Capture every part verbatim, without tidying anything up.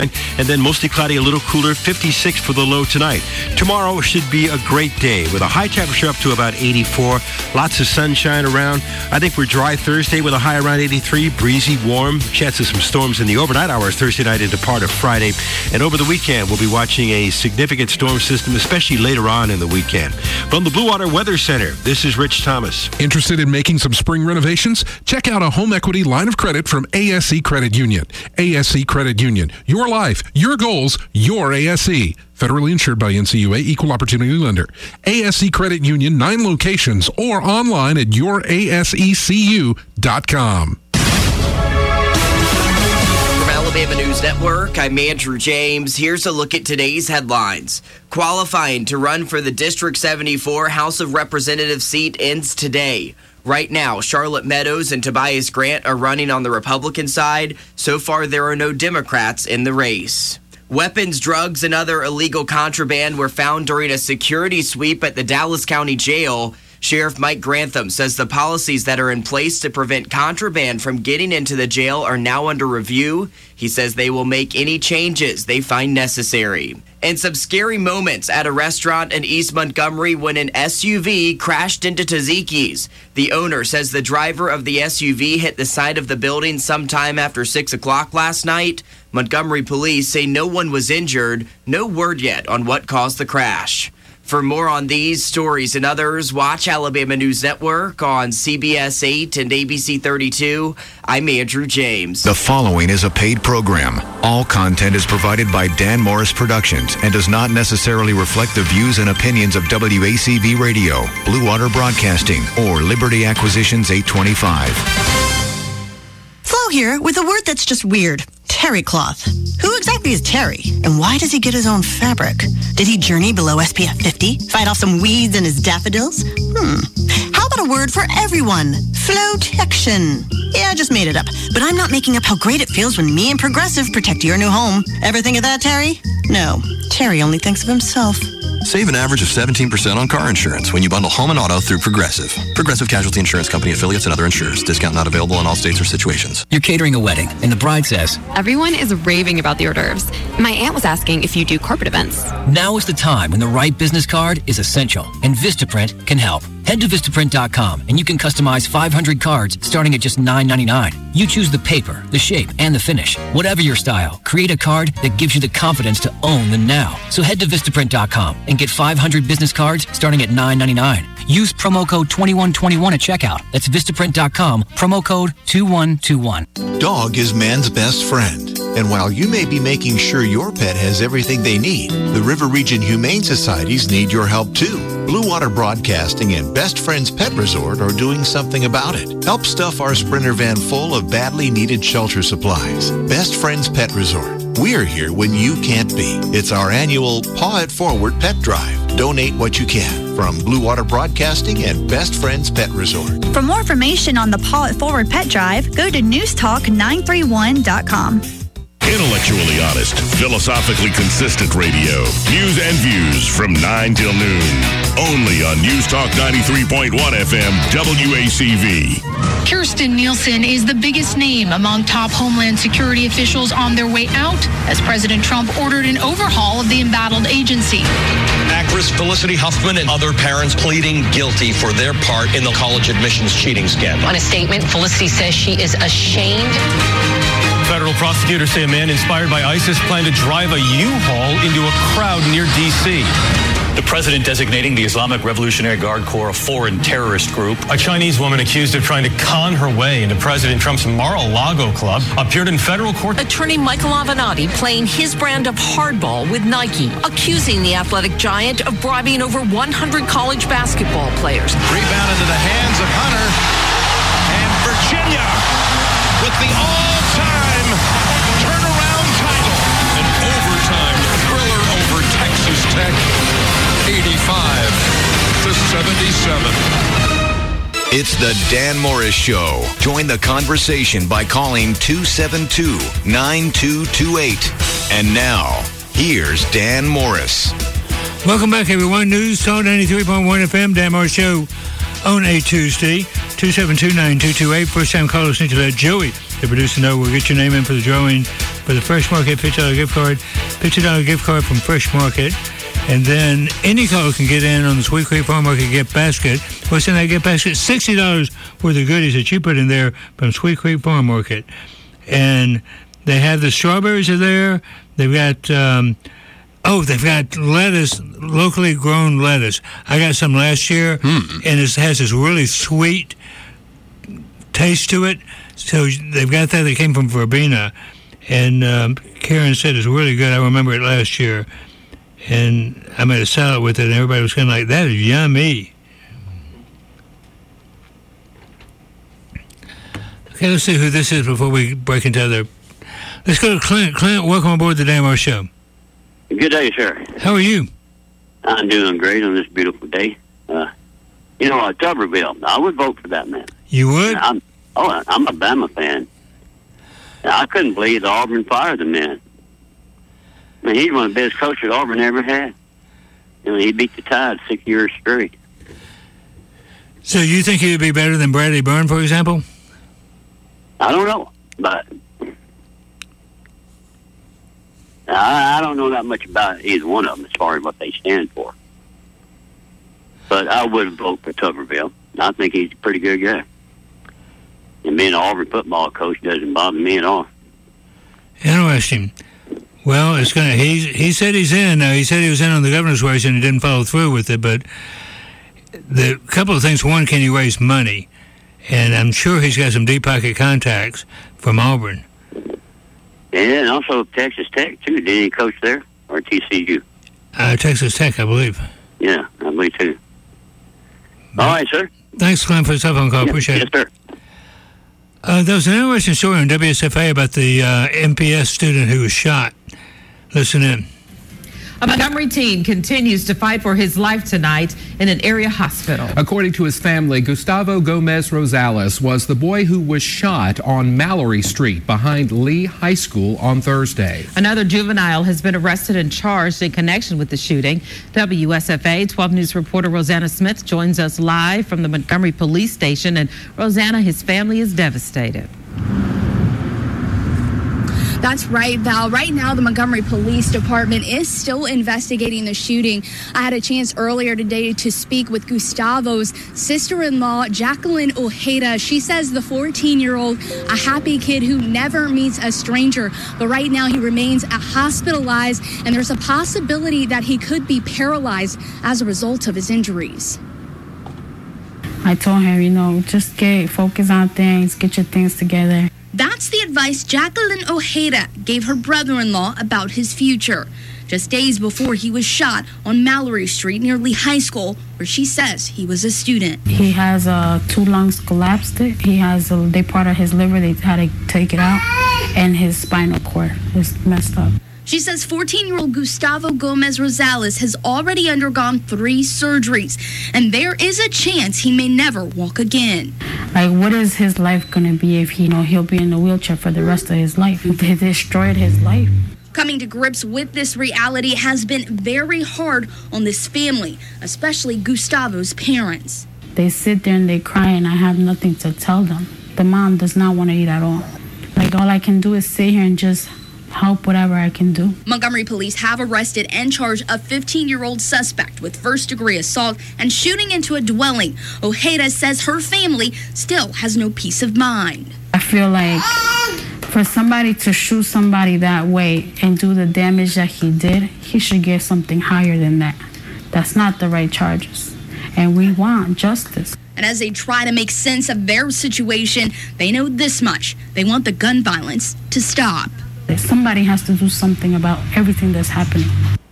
And then mostly cloudy, a little cooler, fifty-six for the low tonight. Tomorrow should be a great day with a high temperature up to about eighty-four. Lots of sunshine around. I think we're dry Thursday with a high around eighty-three. Breezy, warm. Chances some storms in the overnight hours Thursday night into part of Friday. And over the weekend, we'll be watching a significant storm system, especially later on in the weekend. From the Blue Water Weather Center, this is Rich Thomas. Interested in making some spring renovations? Check out a home equity line of credit from A S E Credit Union. A S E Credit Union. Your life, your goals, your A S E. Federally insured by N C U A, Equal Opportunity Lender. A S E Credit Union, nine locations, or online at your A S E C U dot com. From Alabama News Network, I'm Andrew James. Here's a look at today's headlines. Qualifying to run for the District seventy-four House of Representatives seat ends today. Right now, Charlotte Meadows and Tobias Grant are running on the Republican side. So far, there are no Democrats in the race. Weapons, drugs, and other illegal contraband were found during a security sweep at the Dallas County Jail. Sheriff Mike Grantham says the policies that are in place to prevent contraband from getting into the jail are now under review. He says they will make any changes they find necessary. And some scary moments at a restaurant in East Montgomery when an S U V crashed into Tzatziki's. The owner says the driver of the S U V hit the side of the building sometime after six o'clock last night. Montgomery police say no one was injured. No word yet on what caused the crash. For more on these stories and others, watch Alabama News Network on C B S eight and A B C thirty-two. I'm Andrew James. The following is a paid program. All content is provided by Dan Morris Productions and does not necessarily reflect the views and opinions of W A C V Radio, Blue Water Broadcasting, or Liberty Acquisitions eight twenty-five. Flo here with a word that's just weird. Terry cloth. Who exactly is Terry? And why does he get his own fabric? Did he journey below S P F fifty? Fight off some weeds in his daffodils? Hmm. How about a word for everyone? Flotection. Yeah, I just made it up. But I'm not making up how great it feels when me and Progressive protect your new home. Ever think of that, Terry? No. Terry only thinks of himself. Save an average of seventeen percent on car insurance when you bundle home and auto through Progressive. Progressive Casualty Insurance Company, affiliates, and other insurers. Discount not available in all states or situations. You're catering a wedding, and the bride says, everyone is raving about the hors d'oeuvres. My aunt was asking if you do corporate events. Now is the time when the right business card is essential, and Vistaprint can help. Head to Vistaprint dot com, and you can customize five hundred cards starting at just nine ninety-nine. You choose the paper, the shape, and the finish. Whatever your style, create a card that gives you the confidence to own the now. So head to Vistaprint dot com and get five hundred business cards starting at nine ninety-nine. Use promo code twenty-one twenty-one at checkout. That's Vistaprint dot com, promo code two one two one. Dog is man's best friend. And while you may be making sure your pet has everything they need, the River Region Humane Societies need your help too. Blue Water Broadcasting and Best Friends Pet Resort are doing something about it. Help stuff our Sprinter van full of badly needed shelter supplies. Best Friends Pet Resort. We're here when you can't be. It's our annual Paw It Forward Pet Drive. Donate what you can. From Blue Water Broadcasting and Best Friends Pet Resort. For more information on the Paw It Forward Pet Drive, go to news talk nine three one dot com. Intellectually honest, philosophically consistent radio. News and views from nine till noon. Only on News Talk ninety-three point one F M W A C V. Kirstjen Nielsen is the biggest name among top Homeland Security officials on their way out as President Trump ordered an overhaul of the embattled agency. Actress Felicity Huffman and other parents pleading guilty for their part in the college admissions cheating scandal. On a statement, Felicity says she is ashamed. Federal prosecutors say a man inspired by ISIS planned to drive a U-Haul into a crowd near D C. The president designating the Islamic Revolutionary Guard Corps a foreign terrorist group. A Chinese woman accused of trying to con her way into President Trump's Mar-a-Lago club appeared in federal court. Attorney Michael Avenatti playing his brand of hardball with Nike, accusing the athletic giant of bribing over one hundred college basketball players. Rebound into the hands of Hunter, and Virginia with the all-time turnaround title. An overtime thriller over Texas Tech, eighty-five to seventy-seven. It's the Dan Morris Show. Join the conversation by calling two seven two, nine two two eight. And now, here's Dan Morris. Welcome back, everyone. News Talk ninety-three point one F M, Dan Morris Show on a Tuesday. two seven two, nine two two eight. First time callers need to let Joey, the producer, know. We'll get your name in for the drawing for for the Fresh Market fifty dollars gift card. fifty dollars gift card from Fresh Market. And then any caller can get in on the Sweet Creek Farm Market gift basket. What's in that gift basket? sixty dollars worth of goodies that you put in there from Sweet Creek Farm Market. And they have the strawberries are there. They've got, um, oh, they've got lettuce, locally grown lettuce. I got some last year, mm. and it has this really sweet taste to it. So they've got that. They came from Verbena. And um, Karen said it's really good. I remember it last year. And I made a salad with it, and everybody was kind of like, that is yummy. Okay, let's see who this is before we break into other. Let's go to Clint. Clint, welcome aboard the Dan Morris Show. Good day, sir. How are you? I'm doing great on this beautiful day. Uh, you know, uh, Tuberville, I would vote for that man. You would? I'm, oh, I'm a Bama fan. I couldn't believe Auburn fired the man. I mean, he's one of the best coaches Auburn ever had. You know, he beat the Tide six years straight. So you think he would be better than Bradley Byrne, for example? I don't know, but I, I don't know that much about either one of them as far as what they stand for. But I would vote for Tuberville. I think he's a pretty good guy. And being an Auburn football coach doesn't bother me at all. Interesting. Well, it's gonna. He he said he's in. Uh, he said he was in on the governor's race and he didn't follow through with it. But the couple of things. One, can he raise money? And I'm sure he's got some deep pocket contacts from Auburn. Yeah, and also Texas Tech too. Did he coach there or T C U? Uh, Texas Tech, I believe. Yeah, I believe too. All right, sir. Thanks, Glenn, for the telephone call. Yeah, Appreciate yes, it. Yes, sir. Uh, there was an interesting story on W S F A about the uh, M P S student who was shot. Listen in. A Montgomery teen continues to fight for his life tonight in an area hospital. According to his family, Gustavo Gomez Rosales was the boy who was shot on Mallory Street behind Lee High School on Thursday. Another juvenile has been arrested and charged in connection with the shooting. W S F A twelve News reporter Rosanna Smith joins us live from the Montgomery Police Station. And Rosanna, his family is devastated. That's right, Val. Right now, the Montgomery Police Department is still investigating the shooting. I had a chance earlier today to speak with Gustavo's sister-in-law, Jacqueline Ojeda. She says the fourteen-year-old, a happy kid who never meets a stranger, but right now he remains hospitalized, and there's a possibility that he could be paralyzed as a result of his injuries. I told her, you know, just get focus on things, get your things together. That's the advice Jacqueline Ojeda gave her brother-in-law about his future, just days before he was shot on Mallory Street near Lee High School, where she says he was a student. He has uh, two lungs collapsed. He has a, they part of his liver. They had to take it out, and his spinal cord is messed up. She says fourteen-year-old Gustavo Gomez Rosales has already undergone three surgeries, and there is a chance he may never walk again. Like, what is his life going to be if he, you know, he'll be in a wheelchair for the rest of his life? They destroyed his life. Coming to grips with this reality has been very hard on this family, especially Gustavo's parents. They sit there and they cry, and I have nothing to tell them. The mom does not want to eat at all. Like, all I can do is sit here and just help whatever I can do. Montgomery police have arrested and charged a fifteen-year-old suspect with first-degree assault and shooting into a dwelling. Ojeda says her family still has no peace of mind. I feel like for somebody to shoot somebody that way and do the damage that he did, he should get something higher than that. That's not the right charges. And we want justice. And as they try to make sense of their situation, they know this much. They want the gun violence to stop. Somebody has to do something about everything that's happening.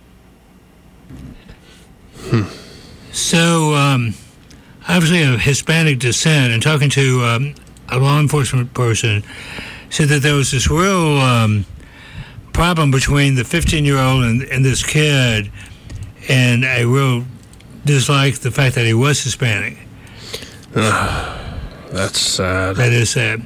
Hmm. So, um, obviously of Hispanic descent, and talking to um, a law enforcement person, said that there was this real um, problem between the fifteen-year-old and, and this kid, and a real dislike the fact that he was Hispanic. Uh, that's sad. That is sad.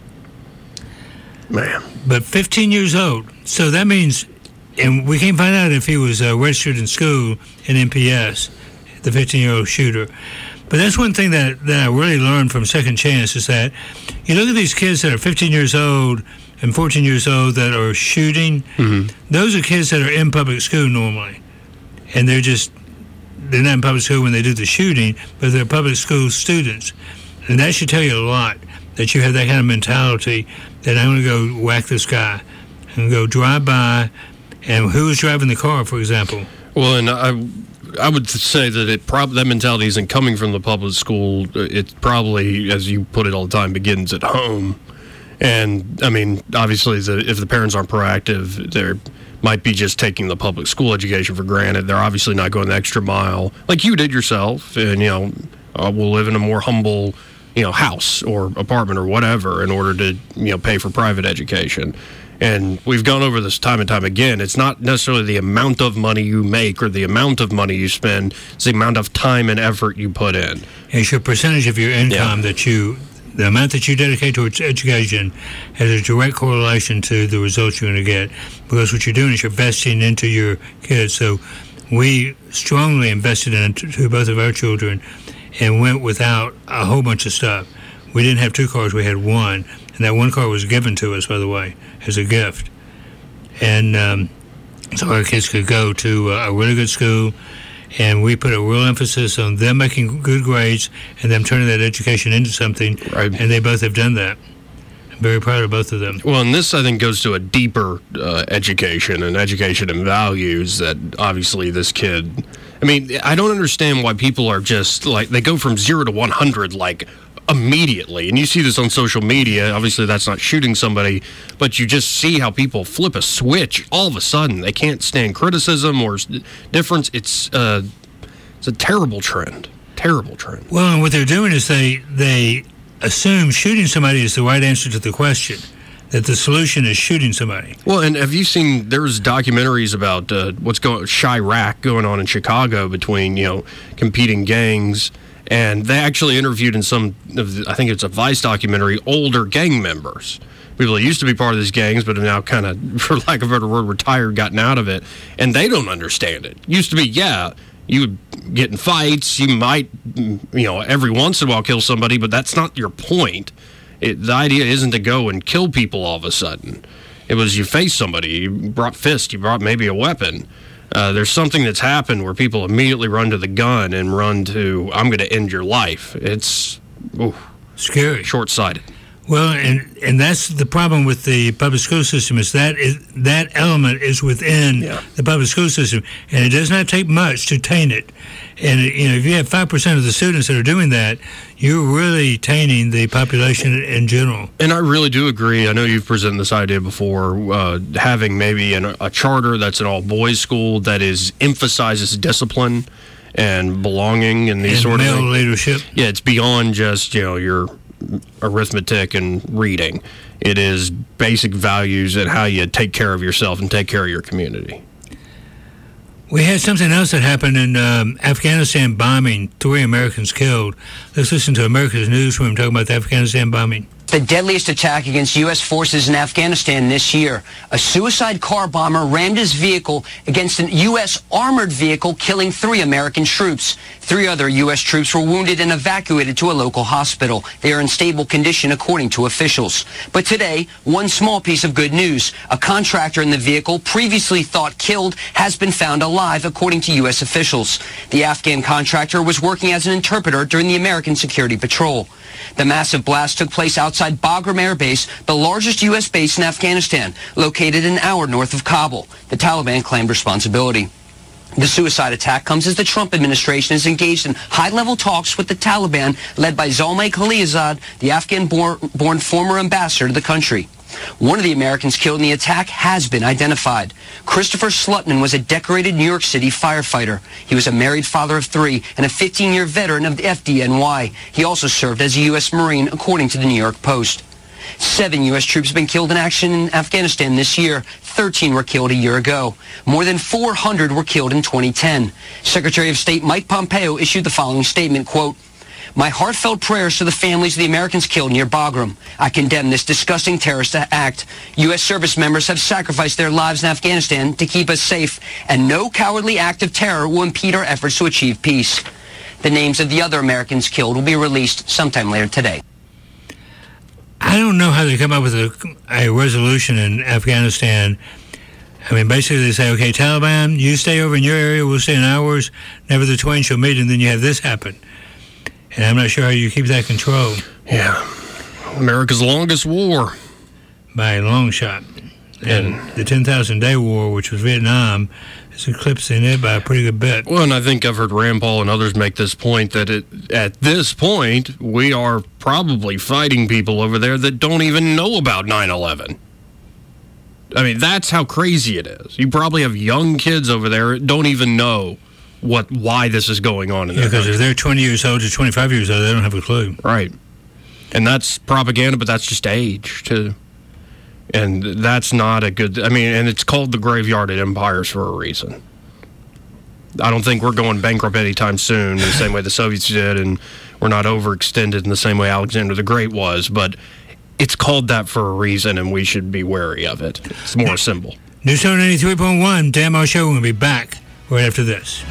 Man. But fifteen years old. So that means, and we can't find out if he was uh, registered in school in M P S, the fifteen-year-old shooter. But that's one thing that, that I really learned from Second Chance is that you look at these kids that are fifteen years old and fourteen years old that are shooting. Mm-hmm. Those are kids that are in public school normally. And they're just, they're not in public school when they do the shooting, but they're public school students. And that should tell you a lot, that you have that kind of mentality that I'm going to go whack this guy and go drive by. And who is driving the car, for example? Well, and I... I would say that it prob- that mentality isn't coming from the public school. It probably, as you put it all the time, begins at home. And, I mean, obviously, the, if the parents aren't proactive, they might be just taking the public school education for granted. They're obviously not going the extra mile, like you did yourself. And, you know, uh, we'll live in a more humble, you know, house or apartment or whatever in order to, you know, pay for private education. And we've gone over this time and time again. It's not necessarily the amount of money you make or the amount of money you spend. It's the amount of time and effort you put in. It's your percentage of your income yeah. that you, the amount that you dedicate towards education has a direct correlation to the results you're going to get. Because what you're doing is you're investing into your kids. So we strongly invested into both of our children and went without a whole bunch of stuff. We didn't have two cars, we had one. And that one car was given to us, by the way, as a gift. And um, so our kids could go to uh, a really good school, and we put a real emphasis on them making good grades and them turning that education into something. Right. And they both have done that. I'm very proud of both of them. Well, and this, I think, goes to a deeper uh, education and education and values that obviously this kid... I mean, I don't understand why people are just, like, they go from zero to one hundred, like, immediately. And you see this on social media. Obviously, that's not shooting somebody, but you just see how people flip a switch all of a sudden. They can't stand criticism or difference. It's uh, it's a terrible trend. Terrible trend. Well, and what they're doing is they they assume shooting somebody is the right answer to the question, that the solution is shooting somebody. Well, and have you seen, there's documentaries about uh, what's going, Chirac going on in Chicago between, you know, competing gangs. And they actually interviewed in some, I think it's a Vice documentary, older gang members. People that used to be part of these gangs, but are now kind of, for lack of a better word, retired, gotten out of it. And they don't understand it. Used to be, yeah, you would get in fights. You might, you know, every once in a while kill somebody, but that's not your point. It, the idea isn't to go and kill people all of a sudden. It was you face somebody, you brought fists, you brought maybe a weapon. Uh, there's something that's happened where people immediately run to the gun and run to, I'm going to end your life. It's ooh, scary, short-sighted. Well, and and that's the problem with the public school system is that is, that element is within yeah. the public school system, and it does not take much to taint it. And you know, if you have five percent of the students that are doing that, you're really tainting the population in general. And I really do agree. I know you've presented this idea before, uh, having maybe an, a charter that's an all-boys school that is emphasizes discipline and belonging and these and sort of male things. leadership. Yeah, it's beyond just, you know, your arithmetic and reading. It is basic values and how you take care of yourself and take care of your community. We had something else that happened in um, Afghanistan bombing, three Americans killed. Let's listen to America's Newsroom talking about the Afghanistan bombing. The deadliest attack against U S forces in Afghanistan this year. A suicide car bomber rammed his vehicle against an U S armored vehicle, killing three American troops. Three other U S troops were wounded and evacuated to a local hospital. They are in stable condition, according to officials. But today, one small piece of good news. A contractor in the vehicle, previously thought killed, has been found alive, according to U S officials. The Afghan contractor was working as an interpreter during the American security patrol. The massive blast took place outside Bagram Air Base, the largest U S base in Afghanistan, located an hour north of Kabul. The Taliban claimed responsibility. The suicide attack comes as the Trump administration is engaged in high-level talks with the Taliban, led by Zalmay Khalilzad, the Afghan-born former ambassador to the country. One of the Americans killed in the attack has been identified. Christopher Slutman was a decorated New York City firefighter. He was a married father of three and a fifteen-year veteran of the F D N Y. He also served as a U S Marine, according to the New York Post. Seven U S troops have been killed in action in Afghanistan this year. thirteen were killed a year ago. More than four hundred were killed in twenty ten. Secretary of State Mike Pompeo issued the following statement, quote, "My heartfelt prayers to the families of the Americans killed near Bagram. I condemn this disgusting terrorist act. U S service members have sacrificed their lives in Afghanistan to keep us safe, and no cowardly act of terror will impede our efforts to achieve peace." The names of the other Americans killed will be released sometime later today. I don't know how they come up with a, a resolution in Afghanistan. I mean, basically they say, okay, Taliban, you stay over in your area, we'll stay in ours, never the twain shall meet, and then you have this happen. And I'm not sure how you keep that control. Yeah. America's longest war. By a long shot. And the ten thousand day war, which was Vietnam, is eclipsing it by a pretty good bit. Well, and I think I've heard Rand Paul and others make this point that it, at this point, we are probably fighting people over there that don't even know about nine eleven. I mean, that's how crazy it is. You probably have young kids over there that don't even know what why this is going on in yeah, their because country. if they're twenty years old to twenty-five years old, they don't have a clue. Right. And that's propaganda, but that's just age, too. And that's not a good... I mean, and it's called the graveyard at empires for a reason. I don't think we're going bankrupt anytime soon in the same way the Soviets did, and we're not overextended in the same way Alexander the Great was, but it's called that for a reason, and we should be wary of it. It's more a symbol. News Talk ninety-three point one, Dan Moore Show. We're going to be back right after this.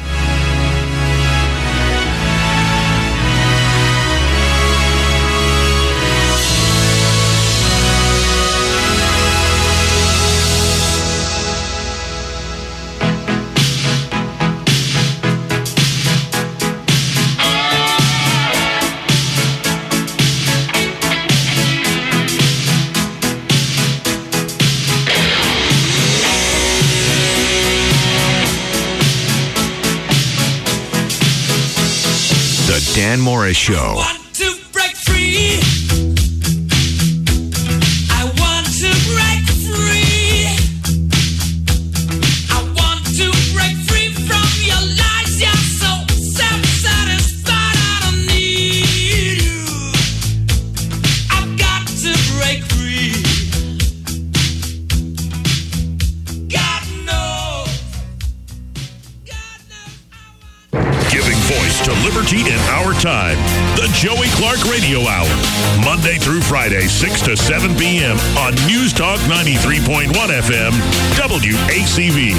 Dan Morris Show. Want to break free. I want to break free. I want to break free from your lies. You're so self-satisfied. I don't need you. I've got to break free. God knows. Giving voice to liberty in our time. The Joey Clark Radio Hour. Monday through Friday, six to seven p.m. on News Talk ninety-three point one F M, W A C V.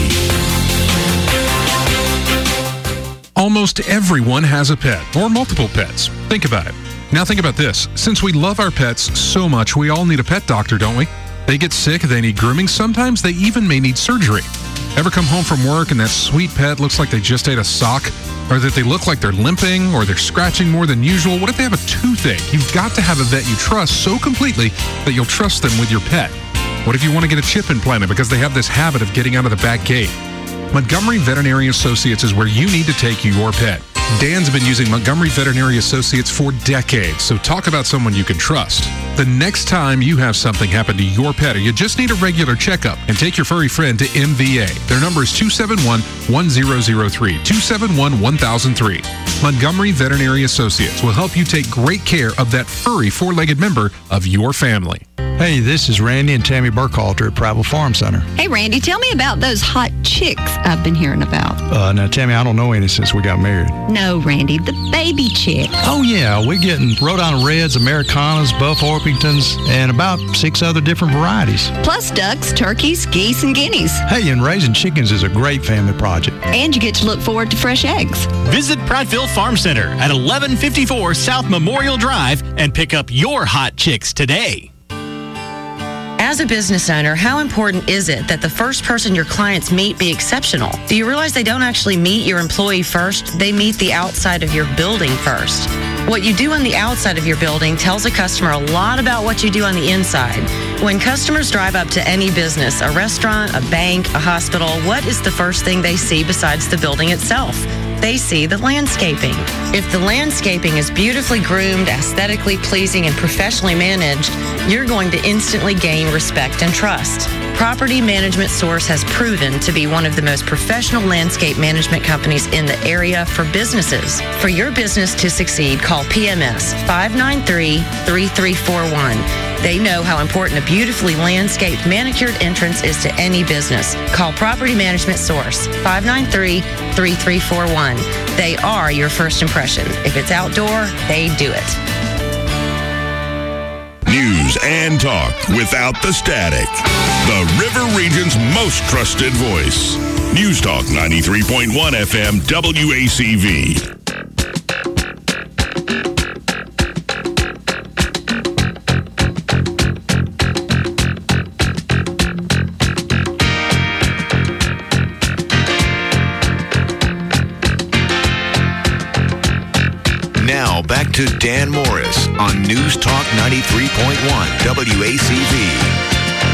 Almost everyone has a pet or multiple pets. Think about it. Now think about this. Since we love our pets so much, we all need a pet doctor, don't we? They get sick, they need grooming. Sometimes they even may need surgery. Ever come home from work and that sweet pet looks like they just ate a sock? Or that they look like they're limping or they're scratching more than usual? What if they have a toothache? You've got to have a vet you trust so completely that you'll trust them with your pet. What if you want to get a chip implanted because they have this habit of getting out of the back gate? Montgomery Veterinary Associates is where you need to take your pet. Dan's been using Montgomery Veterinary Associates for decades, so talk about someone you can trust. The next time you have something happen to your pet or you just need a regular checkup, and take your furry friend to M V A. Their number is two seven one, one zero zero three, two seven one, one thousand three. Montgomery Veterinary Associates will help you take great care of that furry four-legged member of your family. Hey, this is Randy and Tammy Burkhalter at Prattville Farm Center. Hey, Randy, tell me about those hot chicks I've been hearing about. Uh, now, Tammy, I don't know any since we got married. No, Randy, the baby chick. Oh, yeah, we're getting Rhode Island Reds, Americanas, Buff Orpingtons, and about six other different varieties. Plus ducks, turkeys, geese, and guineas. Hey, and raising chickens is a great family project. And you get to look forward to fresh eggs. Visit Prattville Farm Center at eleven fifty-four South Memorial Drive and pick up your hot chicks today. As a business owner, how important is it that the first person your clients meet be exceptional? Do you realize they don't actually meet your employee first? They meet the outside of your building first. What you do on the outside of your building tells a customer a lot about what you do on the inside. When customers drive up to any business, a restaurant, a bank, a hospital, what is the first thing they see besides the building itself? They see the landscaping. If the landscaping is beautifully groomed, aesthetically pleasing, and professionally managed, you're going to instantly gain respect and trust. Property Management Source has proven to be one of the most professional landscape management companies in the area for businesses. For your business to succeed, call P M S five nine three, three three four one. They know how important a beautifully landscaped, manicured entrance is to any business. Call Property Management Source, five nine three, three three four one. They are your first impression. If it's outdoor, they do it. News and talk without the static. The River Region's most trusted voice. News Talk ninety-three point one F M, W A C V. Now back to Dan Morris on News Talk ninety-three point one W A C V.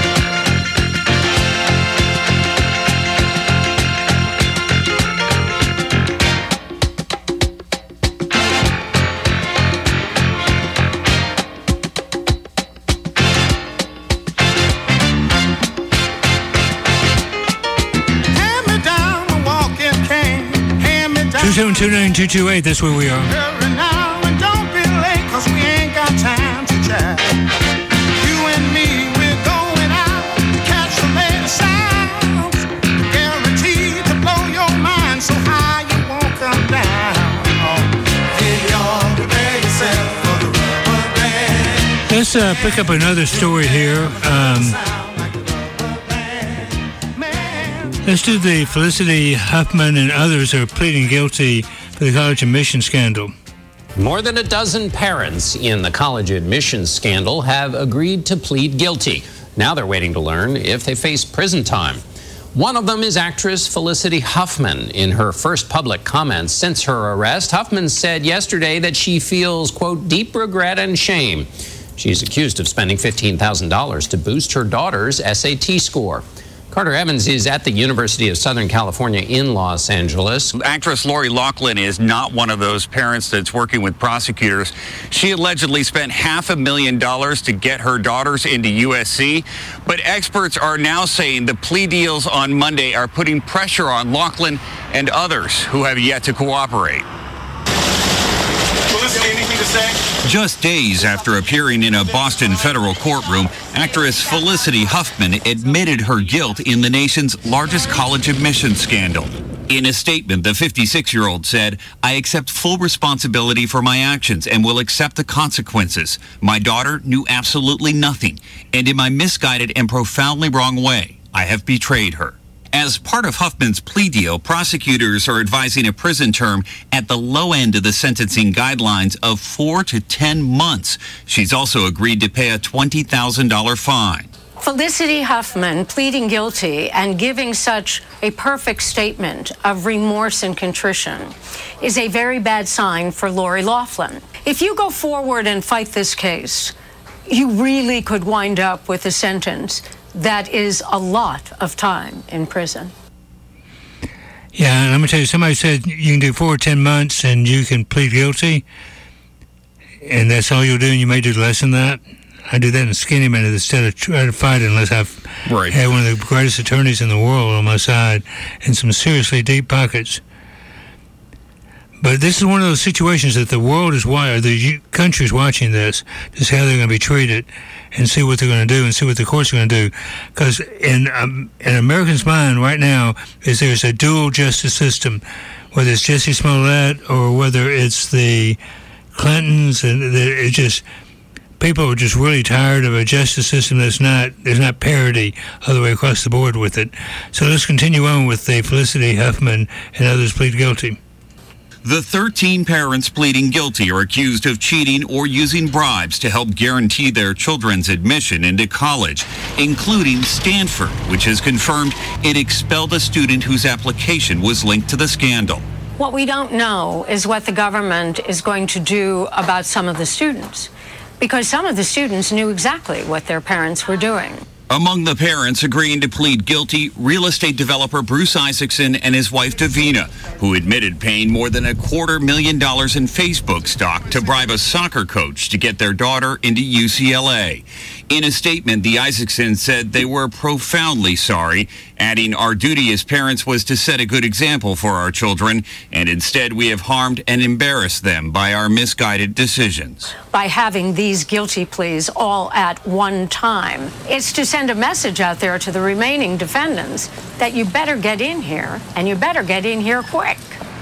two seven two nine two two eight, that's where we are. Hurry now and don't be late, 'cause we ain't got time to chat. You and me, we're going out to catch the latest sounds. Guaranteed to blow your mind so high you won't come down. Hey, y'all, prepare yourself for the rubber band. Let's uh, pick up another story here. Um, let's do the Felicity Huffman and others are pleading guilty for the college admission scandal. More than a dozen parents in the college admissions scandal have agreed to plead guilty. Now they're waiting to learn if they face prison time. One of them is actress Felicity Huffman. In her first public comments since her arrest, Huffman said yesterday that she feels, quote, deep regret and shame. She's accused of spending fifteen thousand dollars to boost her daughter's S A T score. Carter Evans is at the University of Southern California in Los Angeles. Actress Lori Loughlin is not one of those parents that's working with prosecutors. She allegedly spent half a million dollars to get her daughters into U S C, but experts are now saying the plea deals on Monday are putting pressure on Loughlin and others who have yet to cooperate. Felicity, anything to say? Just days after appearing in a Boston federal courtroom, actress Felicity Huffman admitted her guilt in the nation's largest college admissions scandal. In a statement, the fifty-six-year-old said, "I accept full responsibility for my actions and will accept the consequences. My daughter knew absolutely nothing, and in my misguided and profoundly wrong way, I have betrayed her." As part of Huffman's plea deal, prosecutors are advising a prison term at the low end of the sentencing guidelines of four to ten months. She's also agreed to pay a twenty thousand dollars fine. Felicity Huffman pleading guilty and giving such a perfect statement of remorse and contrition is a very bad sign for Lori Loughlin. If you go forward and fight this case, you really could wind up with a sentence that is a lot of time in prison. Yeah, and I'm going to tell you, somebody said you can do four or ten months and you can plead guilty, and that's all you'll do, and you may do less than that. I do that in a skinny minute instead of trying to fight unless I've right. had one of the greatest attorneys in the world on my side and some seriously deep pockets. But this is one of those situations that the world is watching, the country's watching this, to see how they're going to be treated and see what they're going to do and see what the courts are going to do. Because in, um, in Americans' mind right now is there's a dual justice system, whether it's Jussie Smollett or whether it's the Clintons, and it's just people are just really tired of a justice system that's not there's not parity all the way across the board with it. So let's continue on with the Felicity Huffman and others plead guilty. The thirteen parents pleading guilty are accused of cheating or using bribes to help guarantee their children's admission into college, including Stanford, which has confirmed it expelled a student whose application was linked to the scandal. What we don't know is what the government is going to do about some of the students, because some of the students knew exactly what their parents were doing. Among the parents agreeing to plead guilty, real estate developer Bruce Isaacson and his wife Davina, who admitted paying more than a quarter million dollars in Facebook stock to bribe a soccer coach to get their daughter into U C L A. In a statement, the Isaacsons said they were profoundly sorry, adding, "Our duty as parents was to set a good example for our children, and instead we have harmed and embarrassed them by our misguided decisions." By having these guilty pleas all at one time, it's to send a message out there to the remaining defendants that you better get in here, and you better get in here quick.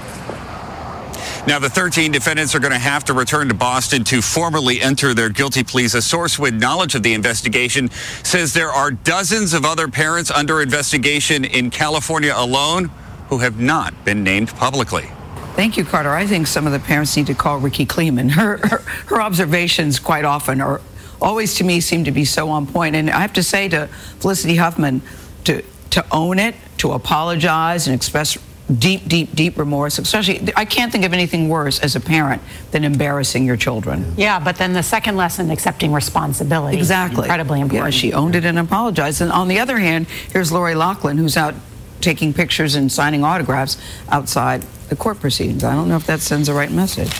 Now, the thirteen defendants are going to have to return to Boston to formally enter their guilty pleas. A source with knowledge of the investigation says there are dozens of other parents under investigation in California alone who have not been named publicly. Thank you, Carter. I think some of the parents need to call Ricky Kleeman. Her, her, her observations quite often are always, to me, seem to be so on point. And I have to say to Felicity Huffman to, to own it, to apologize and express deep, deep, deep remorse. Especially, I can't think of anything worse as a parent than embarrassing your children. Yeah, but then the second lesson, accepting responsibility. Exactly. Incredibly important. Yeah, she owned it and apologized. And on the other hand, here's Lori Loughlin, who's out taking pictures and signing autographs outside the court proceedings. I don't know if that sends the right message.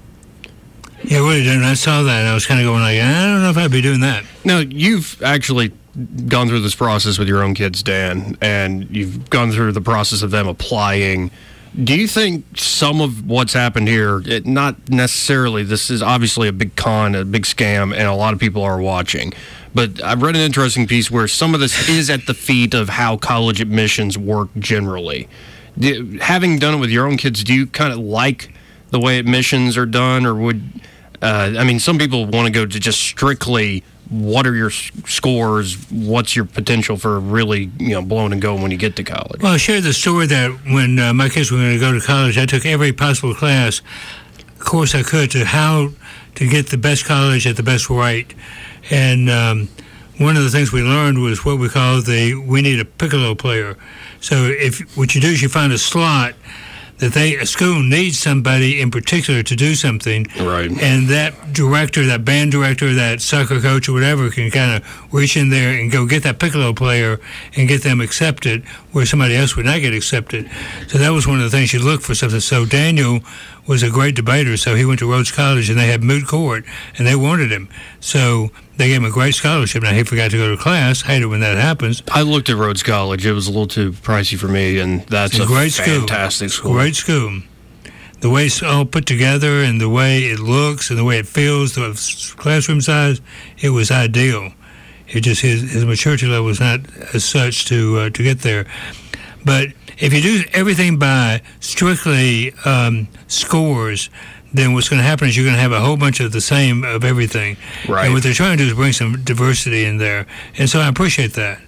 Yeah, really didn't. I saw that, and I was kind of going like, I don't know if I'd be doing that. No, you've actually gone through this process with your own kids, Dan, and you've gone through the process of them applying. Do you think some of what's happened here, it, not necessarily, this is obviously a big con, a big scam, and a lot of people are watching, but I've read an interesting piece where some of this is at the feet of how college admissions work generally. Do, having done it with your own kids, do you kind of like the way admissions are done, or would, uh, I mean, some people want to go to just strictly what are your scores, what's your potential for really, you know, blowing and going when you get to college? Well, I shared the story that when uh, my kids were going to go to college, I took every possible class, course I could, to how to get the best college at the best rate. And um, one of the things we learned was what we call the, we need a piccolo player. So if what you do is you find a slot that they, a school needs somebody in particular to do something. Right. And that director, that band director, that soccer coach or whatever can kind of reach in there and go get that piccolo player and get them accepted where somebody else would not get accepted. So that was one of the things you look for something. So Daniel was a great debater, so he went to Rhodes College and they had moot court and they wanted him. So they gave him a great scholarship. Now, he forgot to go to class. Hate it when that happens. I looked at Rhodes College. It was a little too pricey for me, and that's it's a, a great fantastic school. school. Great school. The way it's all put together and the way it looks and the way it feels, the classroom size, it was ideal. It just, his, his maturity level was not as such to uh, to get there. But if you do everything by strictly um, scores, then what's going to happen is you're going to have a whole bunch of the same of everything. Right. And what they're trying to do is bring some diversity in there. And so I appreciate that.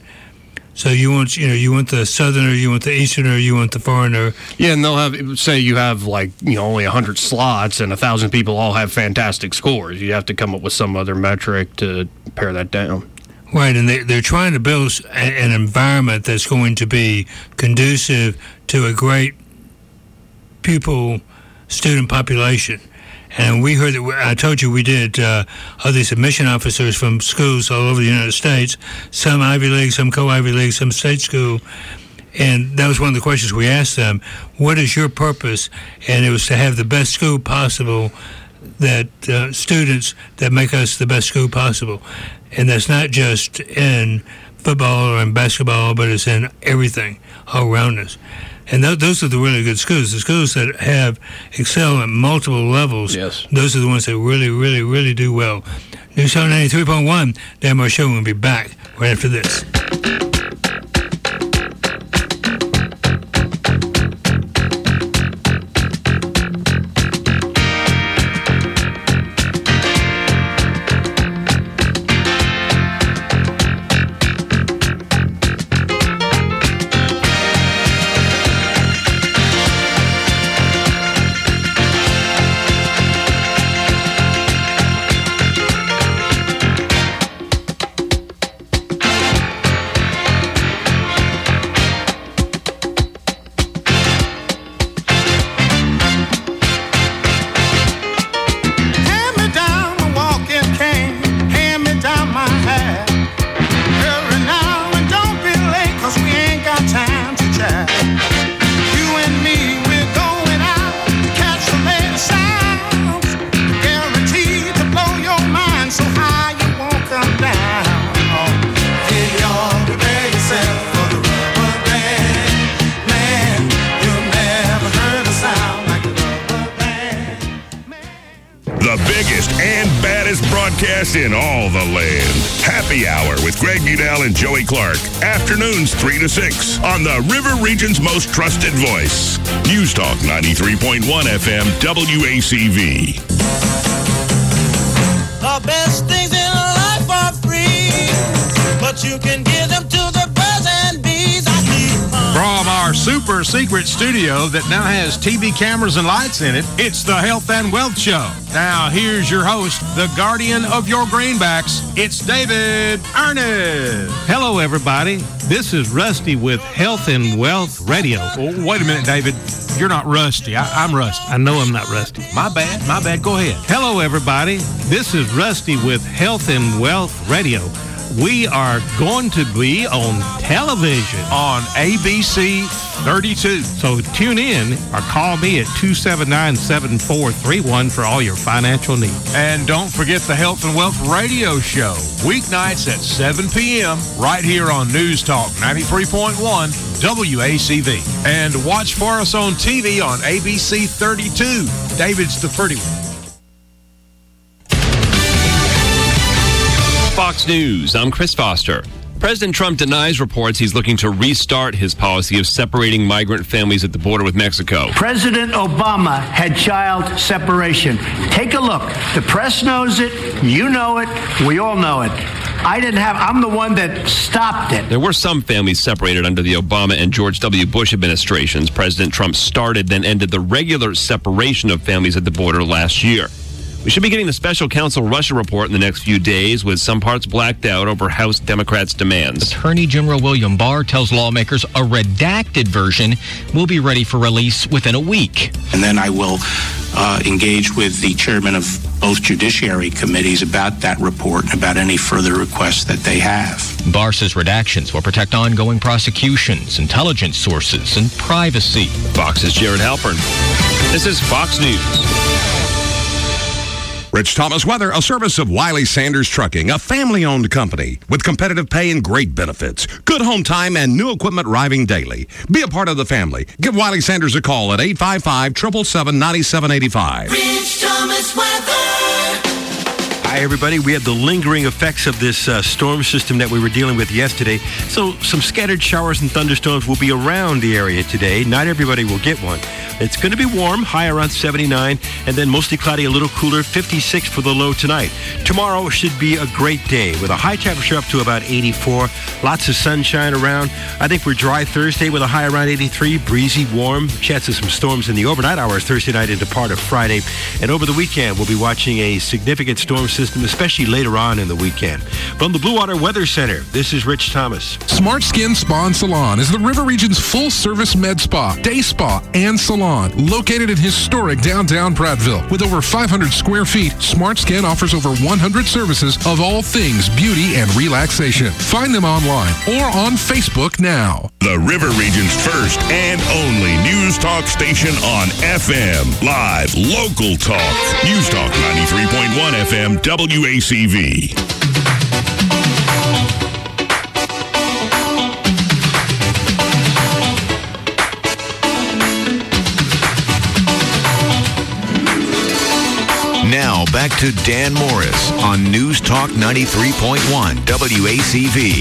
So you want, you know, you want the Southerner, you want the Easterner, you want the foreigner. Yeah, and they'll have, say you have like, you know, only one hundred slots and one thousand people all have fantastic scores. You have to come up with some other metric to pare that down. Right, and they, they're trying to build an environment that's going to be conducive to a great pupil student population. And we heard that, I told you we did uh, all these admission officers from schools all over the United States, some Ivy League, some co-Ivy League, some state school. And that was one of the questions we asked them. What is your purpose? And it was to have the best school possible, that uh, students that make us the best school possible. And that's not just in football or in basketball, but it's in everything all around us. And th- those are the really good schools. The schools that have excel at multiple levels, yes, those are the ones that really, really, really do well. News Talk ninety-three point one, Dan Morris Show will be back right after this. In all the land. Happy Hour with Greg Udell and Joey Clark. Afternoons three to six on the River Region's most trusted voice. News Talk ninety-three point one F M W A C V. The best things in life are free, but you can give them to the birds and bees. I need From our super secret studio that now has T V cameras and lights in it. It's the Health and Wealth Show. Now, here's your host, the guardian of your greenbacks. It's David Ernest. Hello, everybody. This is Rusty with Health and Wealth Radio. Oh, wait a minute, David. You're not Rusty. I, I'm Rusty. I know I'm not Rusty. My bad. My bad. Go ahead. Hello, everybody. This is Rusty with Health and Wealth Radio. We are going to be on television on A B C thirty-two. So tune in or call me at two seven nine, seven four three one for all your financial needs. And don't forget the Health and Wealth Radio Show, weeknights at seven p.m. right here on News Talk ninety-three point one W A C V. And watch for us on T V on A B C thirty-two. David's the pretty one. Fox News, I'm Chris Foster. President Trump denies reports he's looking to restart his policy of separating migrant families at the border with Mexico. President Obama had child separation. Take a look. The press knows it. You know it. We all know it. I didn't have, I'm the one that stopped it. There were some families separated under the Obama and George W. Bush administrations. President Trump started, then ended the regular separation of families at the border last year. We should be getting the special counsel Russia report in the next few days, with some parts blacked out over House Democrats' demands. Attorney General William Barr tells lawmakers a redacted version will be ready for release within a week. And then I will uh, engage with the chairman of both judiciary committees about that report and about any further requests that they have. Barr says redactions will protect ongoing prosecutions, intelligence sources, and privacy. Fox's Jared Halpern. This is Fox News. Rich Thomas Weather, a service of Wiley Sanders Trucking, a family-owned company with competitive pay and great benefits. Good home time and new equipment arriving daily. Be a part of the family. Give Wiley Sanders a call at eight five five, seven seven seven, nine seven eight five. Rich Thomas Weather. Hi, everybody. We have the lingering effects of this uh, storm system that we were dealing with yesterday. So some scattered showers and thunderstorms will be around the area today. Not everybody will get one. It's going to be warm, high around seventy-nine, and then mostly cloudy, a little cooler, fifty-six for the low tonight. Tomorrow should be a great day with a high temperature up to about eighty-four. Lots of sunshine around. I think we're dry Thursday with a high around eighty-three, breezy, warm. Chance of some storms in the overnight hours Thursday night into part of Friday. And over the weekend, we'll be watching a significant storm system, especially later on in the weekend. From the Blue Water Weather Center, this is Rich Thomas. Smart Skin Spa and Salon is the River Region's full-service med spa, day spa, and salon. Located in historic downtown Prattville. With over five hundred square feet, Smart Skin offers over one hundred services of all things beauty and relaxation. Find them online or on Facebook now. The River Region's first and only news talk station on F M. Live, local talk. News Talk ninety-three point one F M, W A C V. Now back to Dan Morris on News Talk ninety-three point one W A C V.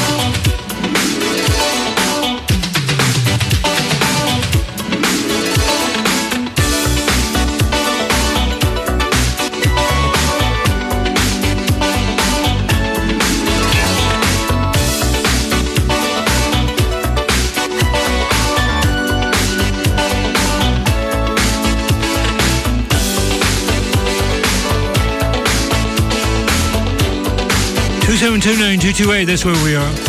two seven two nine two two eight, that's where we are.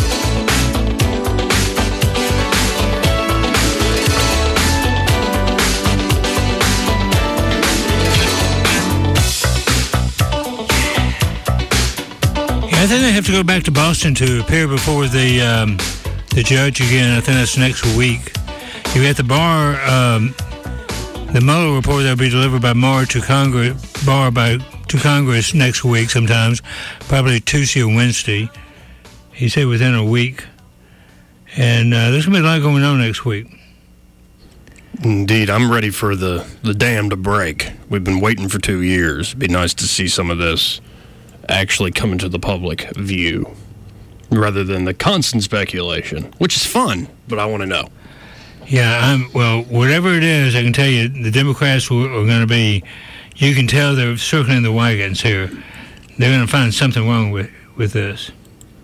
I think they have to go back to Boston to appear before the um, the judge again. I think that's next week. You got the Barr, um, the Mueller report that will be delivered by Barr to Congress, Barr by to Congress next week sometimes, probably Tuesday or Wednesday. He said within a week. And uh, there's going to be a lot going on next week. Indeed, I'm ready for the, the dam to break. We've been waiting for two years. It'd be nice to see some of this actually come into the public view rather than the constant speculation, which is fun, but I want to know. Yeah, I'm, well, whatever it is, I can tell you the Democrats are going to be, you can tell they're circling the wagons here. They're going to find something wrong with, with this.